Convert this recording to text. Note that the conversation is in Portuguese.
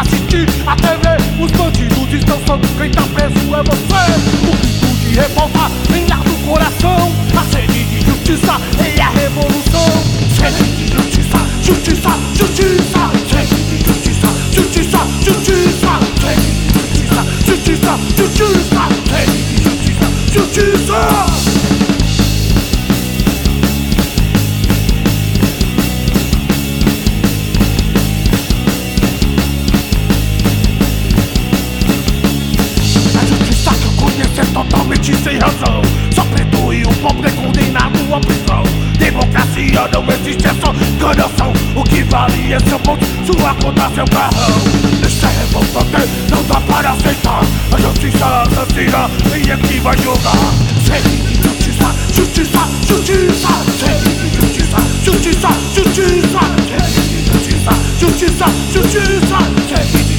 assistir a TV. Os bandidos estão soltos, quem tá preso é você. O grito de revolta vem lá do coração. A sede de justiça é a revolução. Sede de justiça, justiça, justiça. Sede de justiça, justiça, justiça. Sede de justiça, justiça, justiça. Sede de justiça, justiça. Totalmente sem razão. Só preto e o pobre é condenado à prisão. Democracia não existe, é só enganação. O que vale é seu ponto, sua conta, seu carrão. Isso é revoltante, não dá para aceitar. A justiça assassina, quem é que vai julgar? Sede de justiça, justiça, justiça. Sede de justiça, justiça, justiça. Sede de justiça, justiça, justiça. Sede de